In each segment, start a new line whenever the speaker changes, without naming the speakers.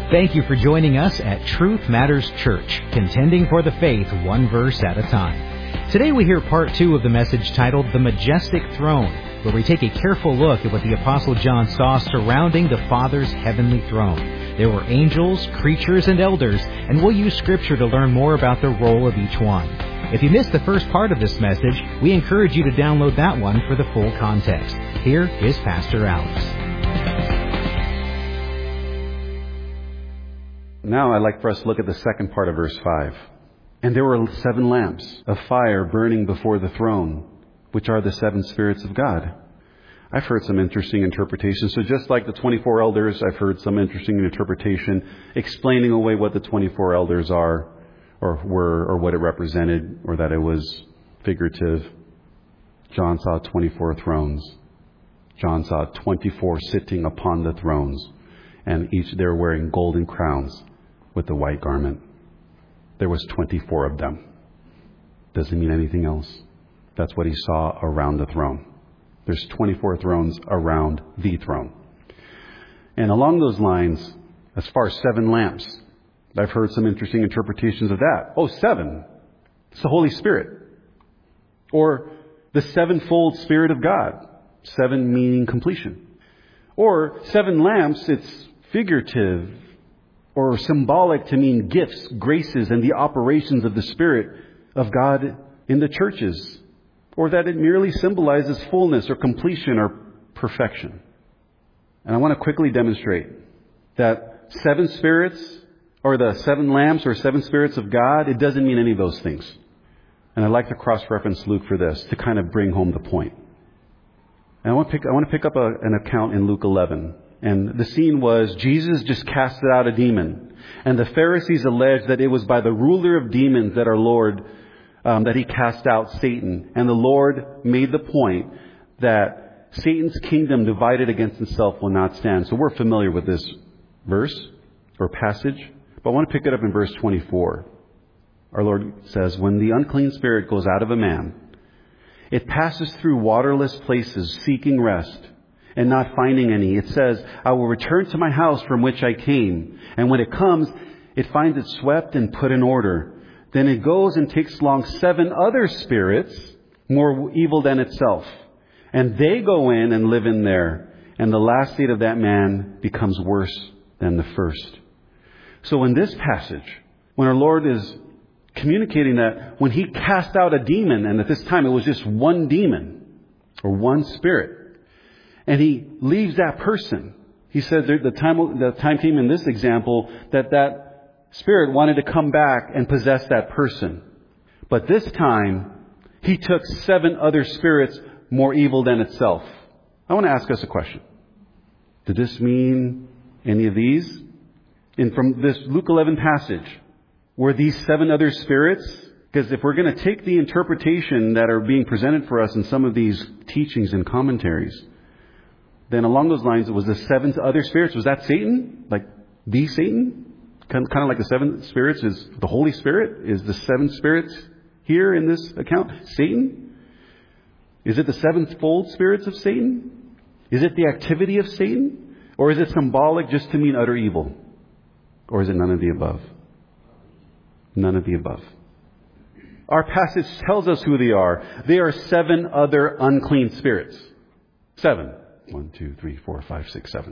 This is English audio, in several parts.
Thank you for joining us at Truth Matters Church, contending for the faith one verse at a time. Today we hear part 2 of the message titled The Majestic Throne, where we take a careful look at what the Apostle John saw surrounding the Father's heavenly throne. There were angels, creatures, and elders, and we'll use Scripture to learn more about the role of each one. If you missed the first part of this message, we encourage you to download that one for the full context. Here is Pastor Alex.
Now I'd like for us to look at the second part of verse 5. And there were 7 lamps of fire burning before the throne, which are the 7 spirits of God. I've heard some interesting interpretations. So just like the 24 elders, I've heard some interesting interpretation explaining away what the 24 elders are, or were, or what it represented, or that it was figurative. John saw 24 thrones. John saw 24 sitting upon the thrones, and each they're wearing golden crowns with the white garment. There was 24 of them. Doesn't mean anything else. That's what he saw around the throne. There's 24 thrones around the throne. And along those lines, as far as 7 lamps, I've heard some interesting interpretations of that. 7. It's the Holy Spirit. Or the 7-fold Spirit of God. 7 meaning completion. Or 7 lamps, it's figurative or symbolic to mean gifts, graces, and the operations of the Spirit of God in the churches. Or that it merely symbolizes fullness or completion or perfection. And I want to quickly demonstrate that 7 spirits or the 7 lamps or 7 spirits of God, it doesn't mean any of those things. And I'd like to cross-reference Luke for this to kind of bring home the point. And I want to pick up an account in Luke 11. And the scene was Jesus just casted out a demon. And the Pharisees alleged that it was by the ruler of demons that our Lord, that he cast out Satan. And the Lord made the point that Satan's kingdom divided against itself will not stand. So we're familiar with this verse or passage. But I want to pick it up in verse 24. Our Lord says, when the unclean spirit goes out of a man, it passes through waterless places seeking rest and not finding any. It says, I will return to my house from which I came. And when it comes, it finds it swept and put in order. Then it goes and takes along 7 other spirits, more evil than itself. And they go in and live in there. And the last state of that man becomes worse than the first. So in this passage, when our Lord is communicating that when he cast out a demon, and at this time it was just one demon or one spirit, and he leaves that person, he said the time came in this example that spirit wanted to come back and possess that person. But this time, he took 7 other spirits more evil than itself. I want to ask us a question. Did this mean any of these? And from this Luke 11 passage, were these 7 other spirits? Because if we're going to take the interpretation that are being presented for us in some of these teachings and commentaries, then along those lines, it was the 7 other spirits. Was that Satan? Like the Satan? Kind of like the 7 spirits is the Holy Spirit? Is the 7 spirits here in this account Satan? Is it the 7-fold spirits of Satan? Is it the activity of Satan? Or is it symbolic just to mean utter evil? Or is it none of the above? None of the above. Our passage tells us who they are. They are 7 other unclean spirits. 7. 1, 2, 3, 4, 5, 6, 7.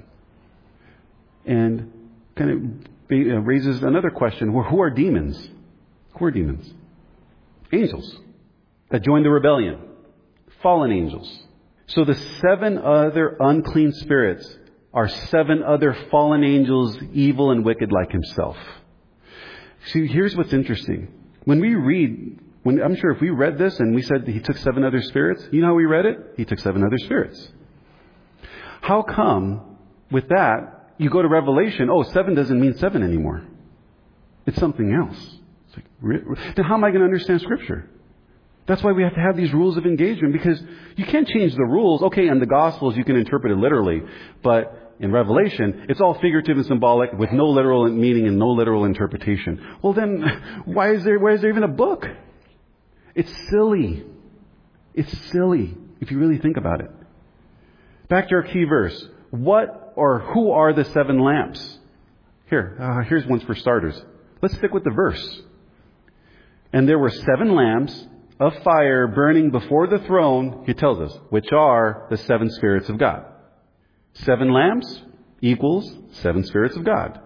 And kind of raises another question. Who are demons? Who are demons? Angels that joined the rebellion. Fallen angels. So the 7 other unclean spirits are 7 other fallen angels, evil and wicked like himself. See, here's what's interesting. I'm sure if we read this and we said he took 7 other spirits, you know how we read it? He took 7 other spirits. How come with that you go to Revelation, 7 doesn't mean 7 anymore. It's something else. It's like, then how am I going to understand Scripture? That's why we have to have these rules of engagement, because you can't change the rules. Okay, in the Gospels you can interpret it literally, but in Revelation it's all figurative and symbolic with no literal meaning and no literal interpretation. Well then, why is there even a book? It's silly. It's silly if you really think about it. Back to our key verse. What or who are the 7 lamps? Here's one for starters. Let's stick with the verse. And there were 7 lamps of fire burning before the throne, he tells us, which are the 7 spirits of God. 7 lamps equals 7 spirits of God.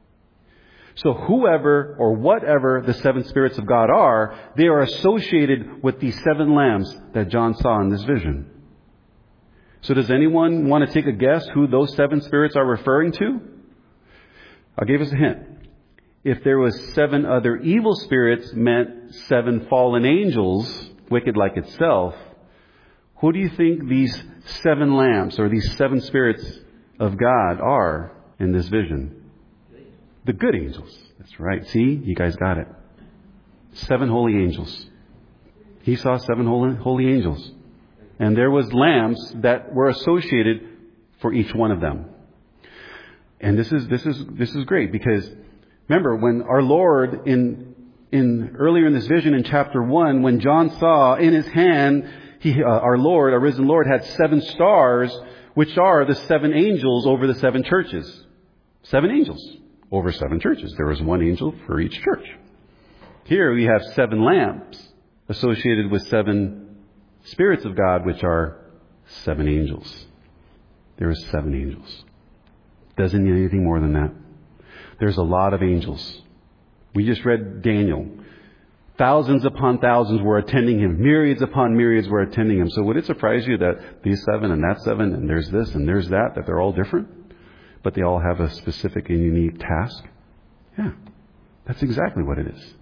So whoever or whatever the 7 spirits of God are, they are associated with these 7 lamps that John saw in this vision. So does anyone want to take a guess who those 7 spirits are referring to? I'll give us a hint. If there was 7 other evil spirits meant 7 fallen angels, wicked like itself, who do you think these 7 lamps or these 7 spirits of God are in this vision? The good angels. That's right. See, you guys got it. 7 holy angels. He saw 7 holy angels. And there was lamps that were associated for each one of them. And this is great because remember when our Lord earlier in this vision in chapter 1, when John saw in his hand, our Lord, our risen Lord, had 7 stars, which are the 7 angels over the 7 churches. 7 angels over 7 churches. There was 1 angel for each church. Here we have 7 lamps associated with 7 spirits of God, which are 7 angels. There are 7 angels. Doesn't need anything more than that. There's a lot of angels. We just read Daniel. Thousands upon thousands were attending him. Myriads upon myriads were attending him. So would it surprise you that these 7 and that 7 and there's this and there's that they're all different? But they all have a specific and unique task? Yeah, that's exactly what it is.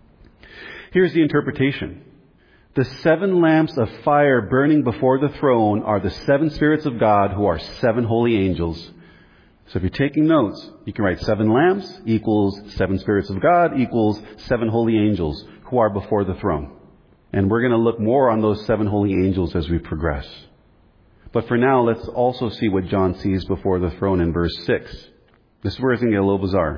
Here's the interpretation. The 7 lamps of fire burning before the throne are the 7 spirits of God who are 7 holy angels. So if you're taking notes, you can write 7 lamps equals 7 spirits of God equals 7 holy angels who are before the throne. And we're going to look more on those 7 holy angels as we progress. But for now, let's also see what John sees before the throne in verse 6. This is where it's going to get a little bizarre.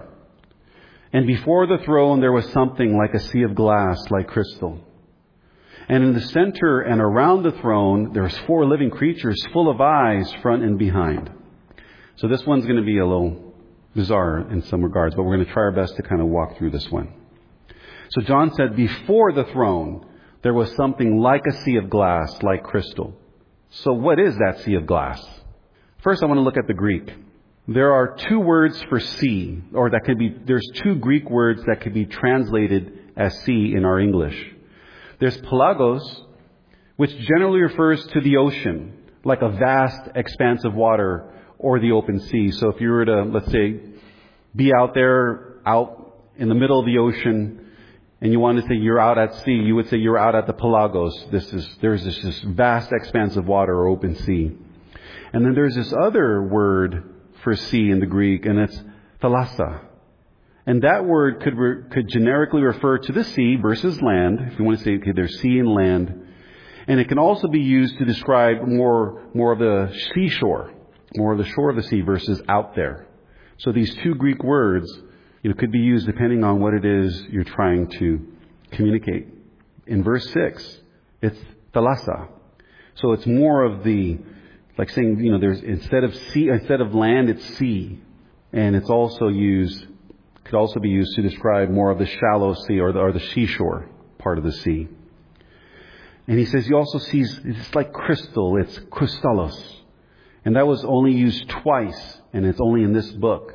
And before the throne there was something like a sea of glass, like crystal. And in the center and around the throne, there's 4 living creatures full of eyes, front and behind. So this one's going to be a little bizarre in some regards, but we're going to try our best to kind of walk through this one. So John said, before the throne, there was something like a sea of glass, like crystal. So what is that sea of glass? First, I want to look at the Greek. There are 2 words for sea, or there's 2 Greek words that could be translated as sea in our English. There's pelagos, which generally refers to the ocean, like a vast expanse of water or the open sea. So if you were to, let's say, be out in the middle of the ocean and you want to say you're out at sea, you would say you're out at the pelagos. There's this vast expanse of water or open sea. And then there's this other word for sea in the Greek, and it's thalassa. And that word could generically refer to the sea versus land, if you want to say, okay, there's sea and land. And it can also be used to describe more of the seashore, more of the shore of the sea versus out there. So these 2 Greek words, could be used depending on what it is you're trying to communicate. In verse 6, it's thalassa. So it's more of the, like saying, there's instead of land, it's sea. And it's also could also be used to describe more of the shallow sea or the seashore part of the sea. And he says he also sees, it's like crystal, it's krystallos. And that was only used twice, and it's only in this book.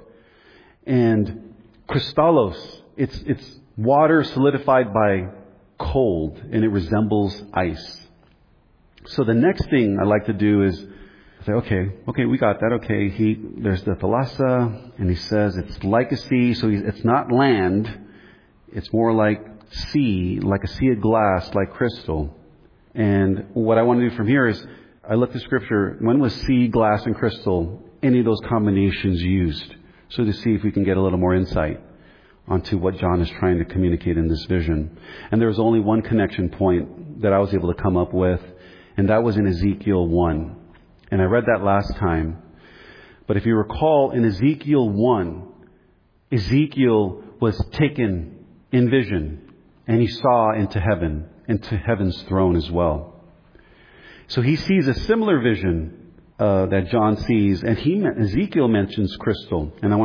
And krystallos, it's water solidified by cold, and it resembles ice. So the next thing I like to do is say, okay, we got that. Okay, there's the thalassa, and he says it's like a sea, so it's not land. It's more like sea, like a sea of glass, like crystal. And what I want to do from here is, I looked at Scripture, when was sea, glass, and crystal, any of those combinations used? So to see if we can get a little more insight onto what John is trying to communicate in this vision. And there was only one connection point that I was able to come up with, and that was in Ezekiel 1. And I read that last time. But if you recall, in Ezekiel 1, Ezekiel was taken in vision, and he saw into heaven's throne as well. So he sees a similar vision that John sees, and Ezekiel mentions crystal. And I want to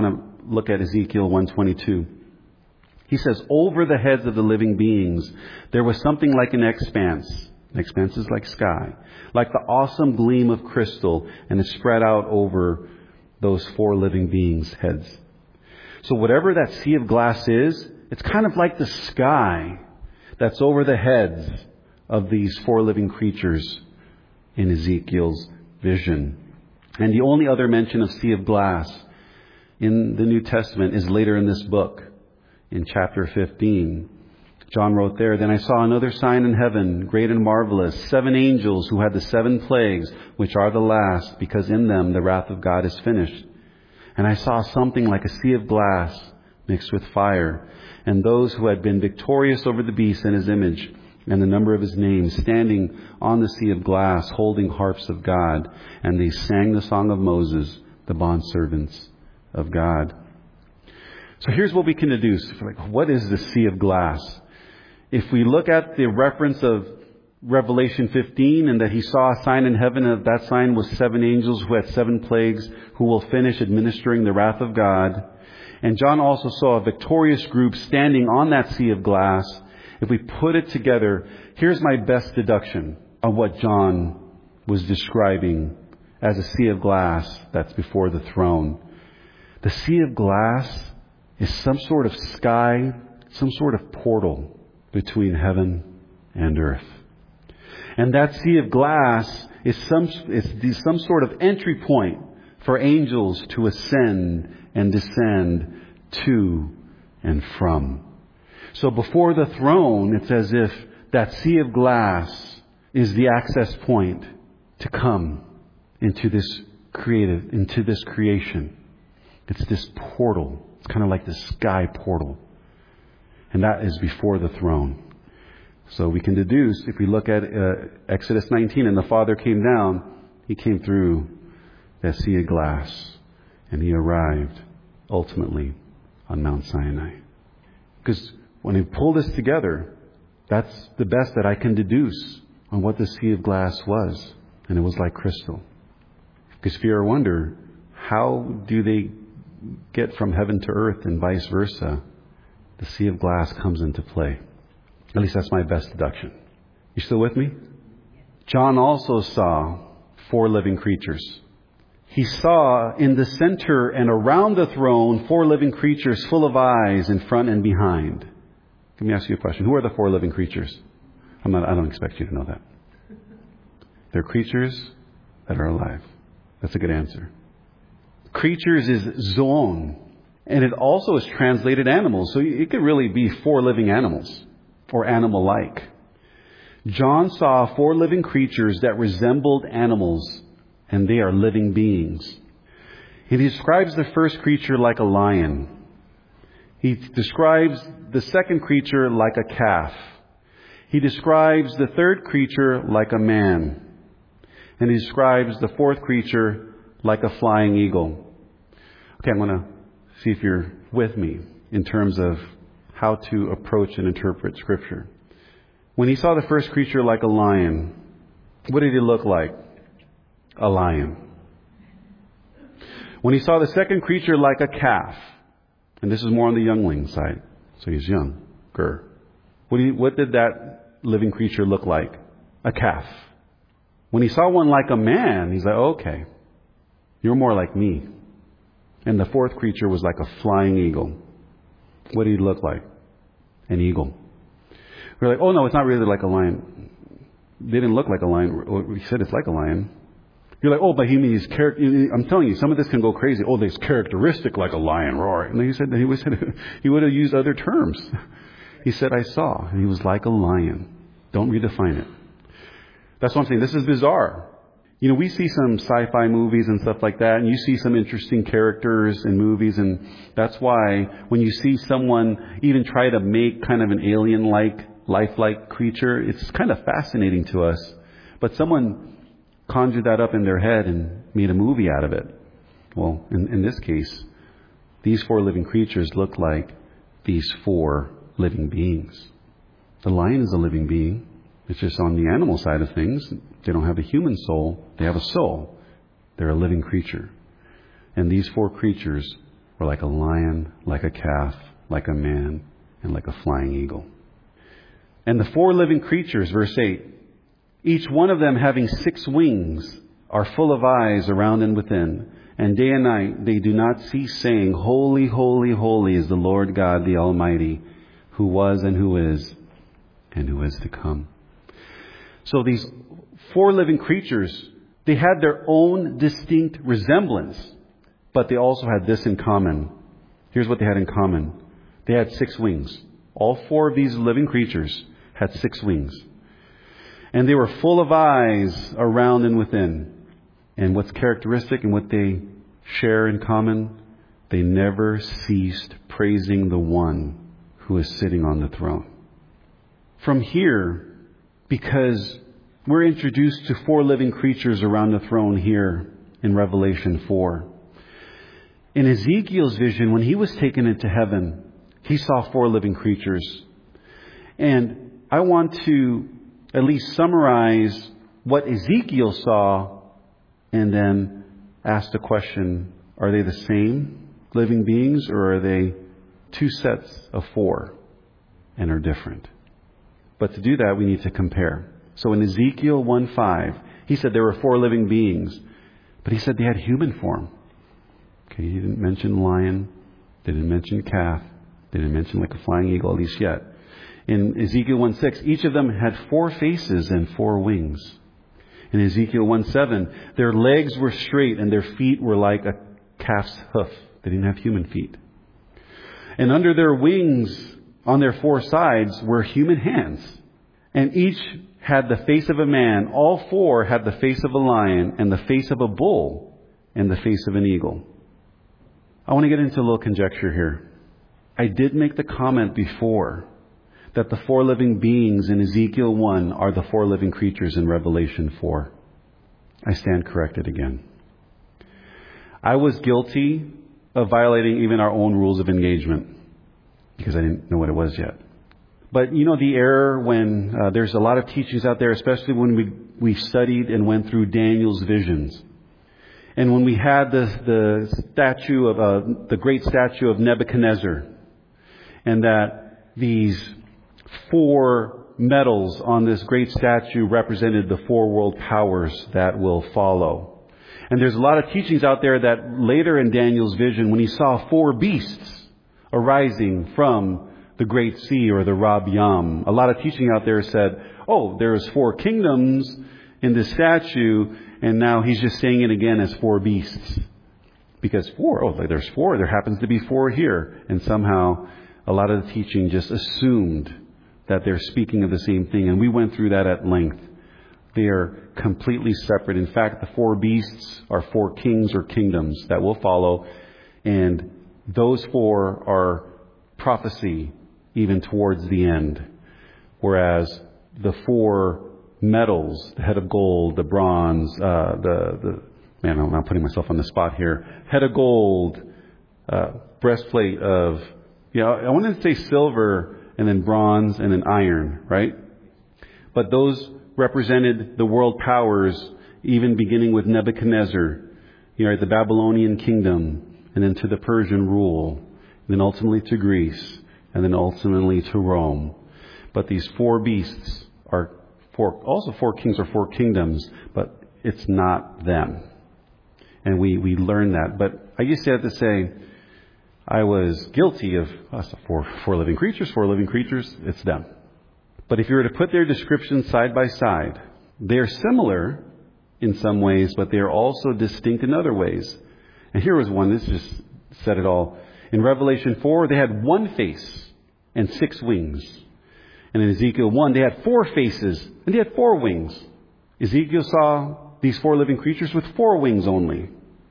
look at Ezekiel 1:22. He says, over the heads of the living beings, there was something like an expanse. An expanse is like sky. Like the awesome gleam of crystal, and it spread out over those 4 living beings' heads. So whatever that sea of glass is, it's kind of like the sky that's over the heads of these 4 living creatures in Ezekiel's vision. And the only other mention of sea of glass in the New Testament is later in this book, in chapter 15. John wrote there, "Then I saw another sign in heaven, great and marvelous, 7 angels who had the 7 plagues, which are the last, because in them the wrath of God is finished. And I saw something like a sea of glass mixed with fire, and those who had been victorious over the beast and his image, and the number of his name, standing on the sea of glass, holding harps of God. And they sang the song of Moses, the bondservants of God." So here's what we can deduce. What is the sea of glass? If we look at the reference of Revelation 15, and that he saw a sign in heaven, and that sign was 7 angels who had 7 plagues, who will finish administering the wrath of God. And John also saw a victorious group standing on that sea of glass. If we put it together, here's my best deduction of what John was describing as a sea of glass that's before the throne. The sea of glass is some sort of sky, some sort of portal between heaven and earth. And that sea of glass is some sort of entry point for angels to ascend and descend to and from. So before the throne, it's as if that sea of glass is the access point to come into this creation. It's this portal. It's kind of like the sky portal. And that is before the throne. So we can deduce, if we look at Exodus 19, and the Father came down, he came through that sea of glass, and he arrived ultimately on Mount Sinai. Because when we pull this together, that's the best that I can deduce on what the sea of glass was. And it was like crystal. Because if you ever wonder, how do they get from heaven to earth and vice versa? The sea of glass comes into play. At least that's my best deduction. You still with me? John also saw 4 living creatures. He saw in the center and around the throne 4 living creatures full of eyes in front and behind. Let me ask you a question. Who are the 4 living creatures? I don't expect you to know that. They're creatures that are alive. That's a good answer. Creatures is zoon. And it also is translated animals. So it could really be 4 living animals. Or animal-like. John saw 4 living creatures that resembled animals, and they are living beings. He describes the first creature like a lion. He describes the second creature like a calf. He describes the third creature like a man. And he describes the fourth creature like a flying eagle. Okay, I'm going to see if you're with me in terms of how to approach and interpret Scripture. When he saw the first creature like a lion, what did he look like? A lion. When he saw the second creature like a calf, and this is more on the youngling side, so he's younger. What did that living creature look like? A calf. When he saw one like a man, he's like, okay, you're more like me. And the fourth creature was like a flying eagle. What did he look like? An eagle. We're like, oh no, it's not really like a lion. They didn't look like a lion. We said it's like a lion. You're like, oh, but he means character. I'm telling you, some of this can go crazy. Oh, there's characteristic like a lion roar. And he said he would have used other terms. He said, I saw. And he was like a lion. Don't redefine it. That's what I'm saying. This is bizarre. You know, we see some sci-fi movies and stuff like that, and you see some interesting characters in movies, and that's why when you see someone even try to make kind of an alien-like, lifelike creature, it's kind of fascinating to us. But someone conjured that up in their head and made a movie out of it. Well, in this case, these 4 living creatures look like these 4 living beings. The lion is a living being. It's just on the animal side of things. They don't have a human soul. They have a soul. They're a living creature. And these 4 creatures were like a lion, like a calf, like a man, and like a flying eagle. And the 4 living creatures, verse 8, each one of them having 6 wings, are full of eyes around and within. And day and night they do not cease saying, Holy, holy, holy is the Lord God, the Almighty, who was and who is to come. So these 4 living creatures, they had their own distinct resemblance, but they also had this in common. Here's what they had in common. They had 6 wings. All 4 of these living creatures had 6 wings. And they were full of eyes around and within. And what's characteristic and what they share in common? They never ceased praising the one who is sitting on the throne. From here, because we're introduced to 4 living creatures around the throne here in Revelation 4. In Ezekiel's vision, when he was taken into heaven, he saw 4 living creatures. And I want to at least summarize what Ezekiel saw and then ask the question, are they the same living beings or are they 2 sets of 4 and are different? But to do that, we need to compare. So in Ezekiel 1:5, he said there were 4 living beings, but he said they had human form. Okay, he didn't mention lion, didn't mention calf, didn't mention like a flying eagle, at least yet. In Ezekiel 1:6, each of them had 4 faces and 4 wings. In Ezekiel 1:7, their legs were straight and their feet were like a calf's hoof. They didn't have human feet. And under their wings, on their 4 sides, were human hands. And each had the face of a man. All 4 had the face of a lion and the face of a bull and the face of an eagle. I want to get into a little conjecture here. I did make the comment before that the 4 living beings in Ezekiel 1 are the 4 living creatures in Revelation 4. I stand corrected again. I was guilty of violating even our own rules of engagement because I didn't know what it was yet. But you know the error when there's a lot of teachings out there, especially when we studied and went through Daniel's visions. And when we had the statue of the great statue of Nebuchadnezzar, and that these 4 metals on this great statue represented the 4 world powers that will follow. And there's a lot of teachings out there that later in Daniel's vision, when he saw 4 beasts arising from the great sea or the Rab Yam, a lot of teaching out there said, oh, there's 4 kingdoms in this statue, and now he's just saying it again as 4 beasts. Because 4, there's 4, there happens to be 4 here. And somehow a lot of the teaching just assumed that they're speaking of the same thing. And we went through that at length. They are completely separate. In fact, the 4 beasts are 4 kings or kingdoms that will follow. And those 4 are prophecy even towards the end. Whereas the 4 metals, the head of gold, the bronze, man, I'm not putting myself on the spot here. Head of gold, breastplate of, I wanted to say silver, and then bronze, and then iron, right? But those represented the world powers, even beginning with Nebuchadnezzar, the Babylonian kingdom, and then to the Persian rule, and then ultimately to Greece, and then ultimately to Rome. But these 4 beasts are 4 kings or 4 kingdoms, but it's not them. And we learn that. But I just have to say, I was guilty of 4 living creatures, 4 living creatures, it's them. But if you were to put their descriptions side by side, they're similar in some ways, but they're also distinct in other ways. And here was one, this just said it all. In Revelation 4, they had 1 face and 6 wings. And in Ezekiel 1, they had 4 faces and they had 4 wings. Ezekiel saw these 4 living creatures with 4 wings only.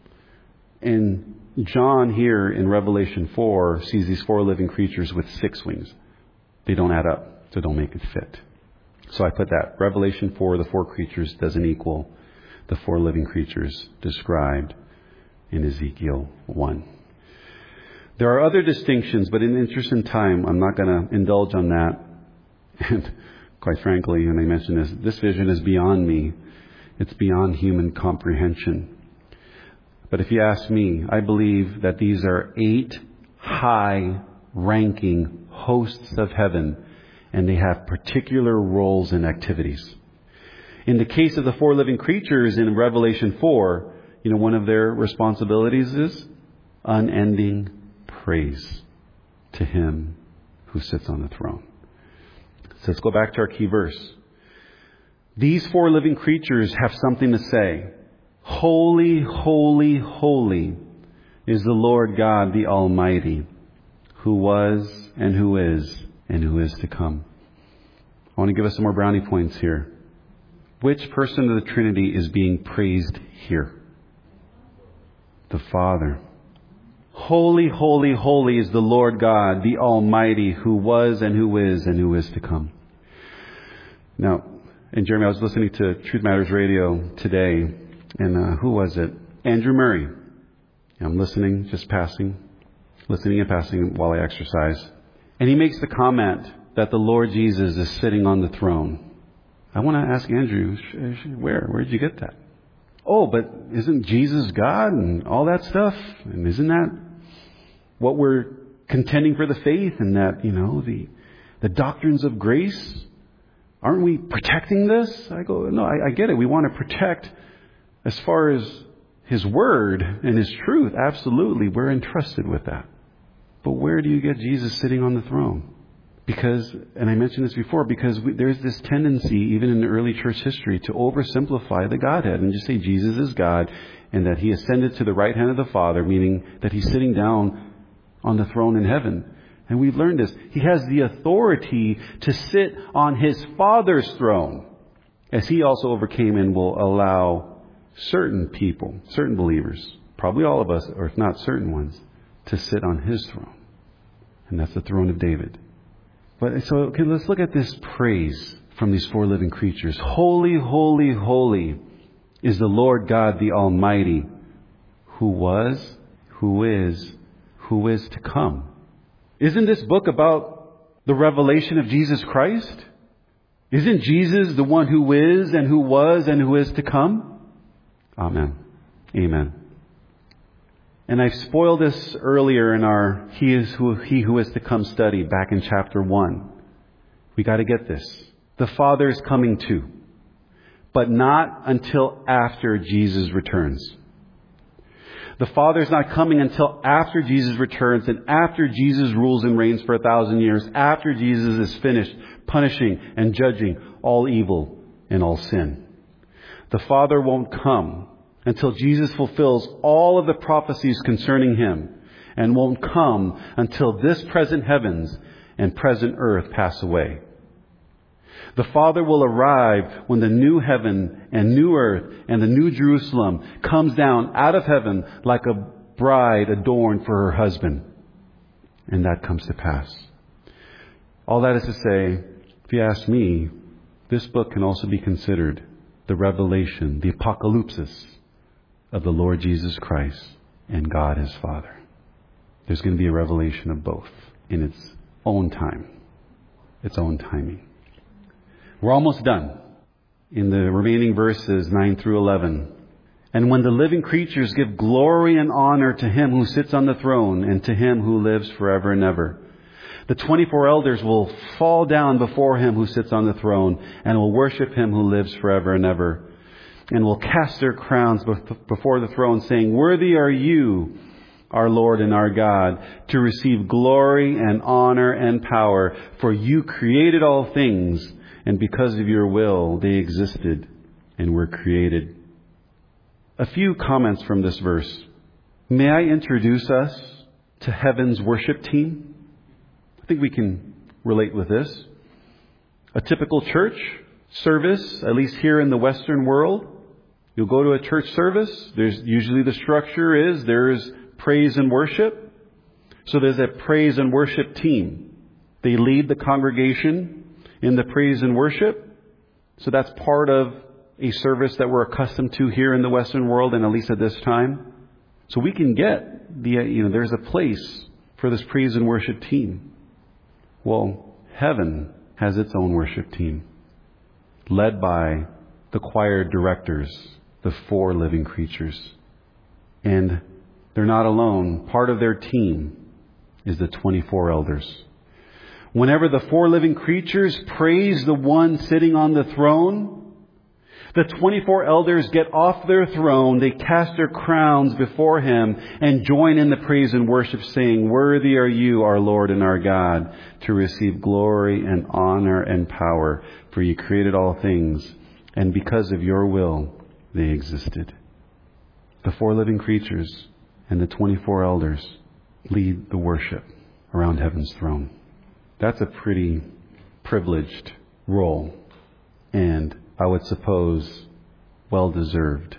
And John here in Revelation 4 sees these 4 living creatures with 6 wings. They don't add up, so don't make it fit. So I put that. Revelation 4, the 4 creatures doesn't equal the 4 living creatures described in Ezekiel 1. There are other distinctions, but in the interest in time, I'm not going to indulge on that. And quite frankly, when I mention this vision is beyond me. It's beyond human comprehension. But if you ask me, I believe that these are 8 high-ranking hosts of heaven, and they have particular roles and activities. In the case of the 4 living creatures in Revelation 4, one of their responsibilities is unending praise to Him who sits on the throne. So let's go back to our key verse. These 4 living creatures have something to say. Holy, holy, holy is the Lord God, the Almighty, who was and who is to come. I want to give us some more brownie points here. Which person of the Trinity is being praised here? The Father. Holy, holy, holy is the Lord God, the Almighty, who was and who is to come. Now, and Jeremy, I was listening to Truth Matters Radio today, and who was it? Andrew Murray. I'm listening and passing while I exercise. And he makes the comment that the Lord Jesus is sitting on the throne. I want to ask Andrew, where did you get that? Oh, but isn't Jesus God and all that stuff? And isn't that what we're contending for the faith, and that, the doctrines of grace? Aren't we protecting this? I go, no, I get it. We want to protect as far as His Word and His truth. Absolutely. We're entrusted with that. But where do you get Jesus sitting on the throne? Because, and I mentioned this before, because there's this tendency, even in the early church history, to oversimplify the Godhead and just say Jesus is God and that He ascended to the right hand of the Father, meaning that He's sitting down on the throne in heaven. And we've learned this. He has the authority to sit on His Father's throne, as He also overcame and will allow certain people, certain believers, probably all of us, or if not certain ones, to sit on His throne. And that's the throne of David. But let's look at this praise from these 4 living creatures. Holy, holy, holy is the Lord God, the Almighty, who was, who is to come. Isn't this book about the revelation of Jesus Christ? Isn't Jesus the one who is and who was and who is to come? Amen. Amen. And I spoiled this earlier in our He who is to come study back in chapter 1. We got to get this. The Father is coming too, but not until after Jesus returns. The Father is not coming until after Jesus returns and after Jesus rules and reigns for 1,000 years, after Jesus is finished punishing and judging all evil and all sin. The Father won't come until Jesus fulfills all of the prophecies concerning Him, and won't come until this present heavens and present earth pass away. The Father will arrive when the new heaven and new earth and the new Jerusalem comes down out of heaven like a bride adorned for her husband. And that comes to pass. All that is to say, if you ask me, this book can also be considered the revelation, the apocalypsis of the Lord Jesus Christ and God His Father. There's going to be a revelation of both in its own time, its own timing. We're almost done in the remaining verses 9 through 11. And when the living creatures give glory and honor to Him who sits on the throne and to Him who lives forever and ever, the 24 elders will fall down before Him who sits on the throne and will worship Him who lives forever and ever, and will cast their crowns before the throne, saying, "Worthy are you, our Lord and our God, to receive glory and honor and power, for you created all things, and because of your will they existed and were created." A few comments from this verse. May I introduce us to heaven's worship team? I think we can relate with this. A typical church service, at least here in the Western world, you'll go to a church service. There's usually the structure is there's praise and worship. So there's a praise and worship team. They lead the congregation in the praise and worship. So that's part of a service that we're accustomed to here in the Western world, and at least at this time. So we can get there's a place for this praise and worship team. Well, heaven has its own worship team, led by the choir directors, the 4 living creatures. And they're not alone. Part of their team is the 24 elders. Whenever the 4 living creatures praise the one sitting on the throne, the 24 elders get off their throne, they cast their crowns before Him and join in the praise and worship, saying, "Worthy are you, our Lord and our God, to receive glory and honor and power, for you created all things, and because of your will they existed." The 4 living creatures and the 24 elders lead the worship around heaven's throne. That's a pretty privileged role, and I would suppose well-deserved.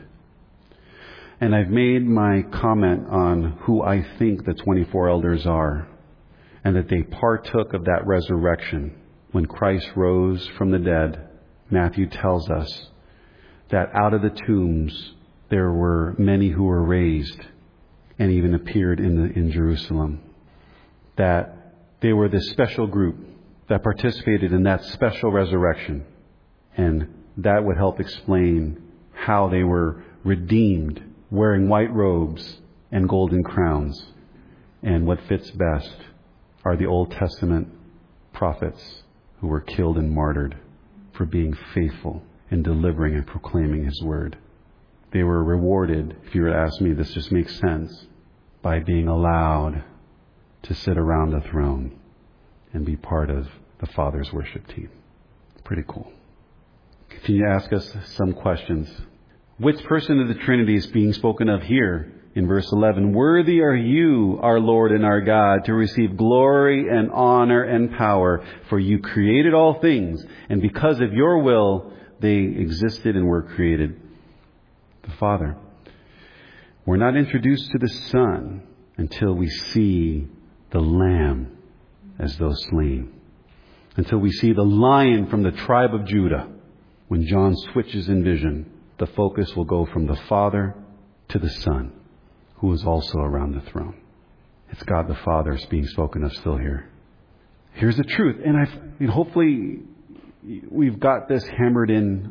And I've made my comment on who I think the 24 elders are, and that they partook of that resurrection. When Christ rose from the dead, Matthew tells us that out of the tombs there were many who were raised and even appeared in Jerusalem. That they were this special group that participated in that special resurrection. And that would help explain how they were redeemed, wearing white robes and golden crowns. And what fits best are the Old Testament prophets who were killed and martyred for being faithful in delivering and proclaiming His word. They were rewarded, if you were to ask me, this just makes sense, by being allowed to sit around the throne and be part of the Father's worship team. Pretty cool. Continue to ask us some questions. Which person of the Trinity is being spoken of here in verse 11? "Worthy are you, our Lord and our God, to receive glory and honor and power, for you created all things, and because of your will they existed and were created." The Father. We're not introduced to the Son until we see the Lamb as though slain. Until we see the Lion from the tribe of Judah. When John switches in vision, the focus will go from the Father to the Son, who is also around the throne. It's God the Father being spoken of still here. Here's the truth, and hopefully we've got this hammered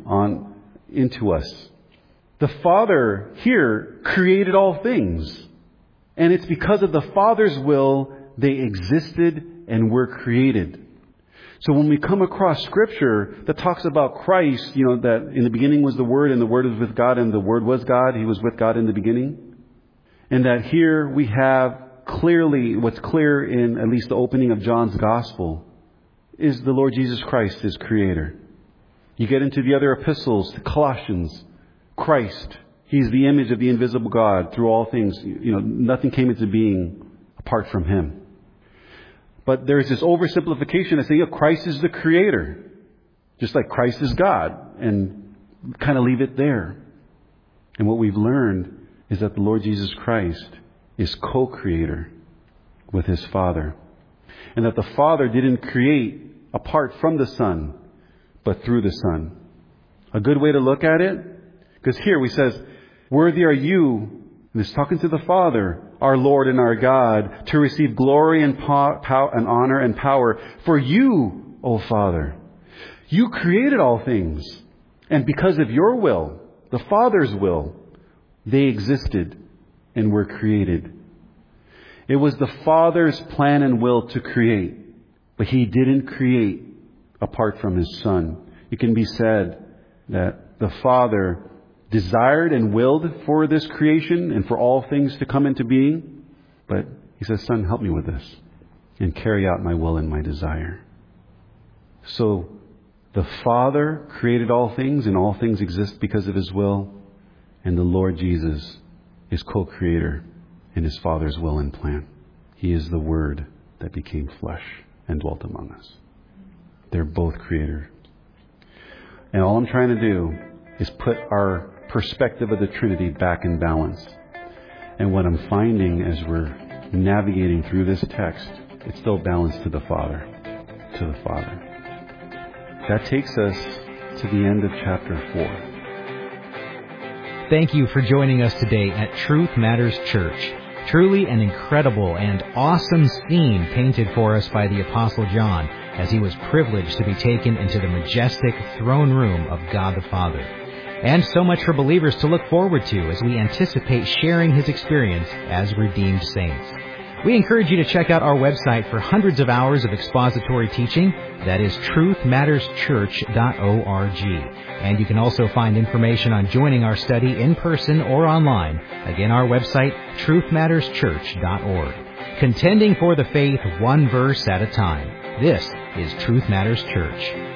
into us. The Father here created all things, and it's because of the Father's will they existed and were created. So when we come across Scripture that talks about Christ, that in the beginning was the Word, and the Word was with God, and the Word was God, He was with God in the beginning. And that here we have clearly, what's clear in at least the opening of John's Gospel, is the Lord Jesus Christ, His Creator. You get into the other epistles, Colossians, Christ, He's the image of the invisible God through all things. Nothing came into being apart from Him. But there's this oversimplification of saying, Christ is the Creator. Just like Christ is God. And kind of leave it there. And what we've learned is that the Lord Jesus Christ is co-creator with His Father. And that the Father didn't create apart from the Son, but through the Son. A good way to look at it, because here we says, "Worthy are you," and it's talking to the Father, "our Lord and our God, to receive glory and honor and power. For you, O Father, you created all things. And because of your will, the Father's will, they existed and were created." It was the Father's plan and will to create, but He didn't create apart from His Son. It can be said that the Father desired and willed for this creation and for all things to come into being. But He says, "Son, help me with this and carry out my will and my desire." So the Father created all things, and all things exist because of His will. And the Lord Jesus is co-creator in His Father's will and plan. He is the Word that became flesh and dwelt among us. They're both creators. And all I'm trying to do is put our perspective of the Trinity back in balance. And what I'm finding as we're navigating through this text, it's still balanced to the Father. To the Father. That takes us to the end of chapter 4.
Thank you for joining us today at Truth Matters Church. Truly an incredible and awesome scene painted for us by the Apostle John as he was privileged to be taken into the majestic throne room of God the Father. and so much for believers to look forward to as we anticipate sharing his experience as redeemed saints. We encourage you to check out our website for hundreds of hours of expository teaching. That is truthmatterschurch.org. And you can also find information on joining our study in person or online. Again, our website, truthmatterschurch.org. Contending for the faith one verse at a time. This is Truth Matters Church.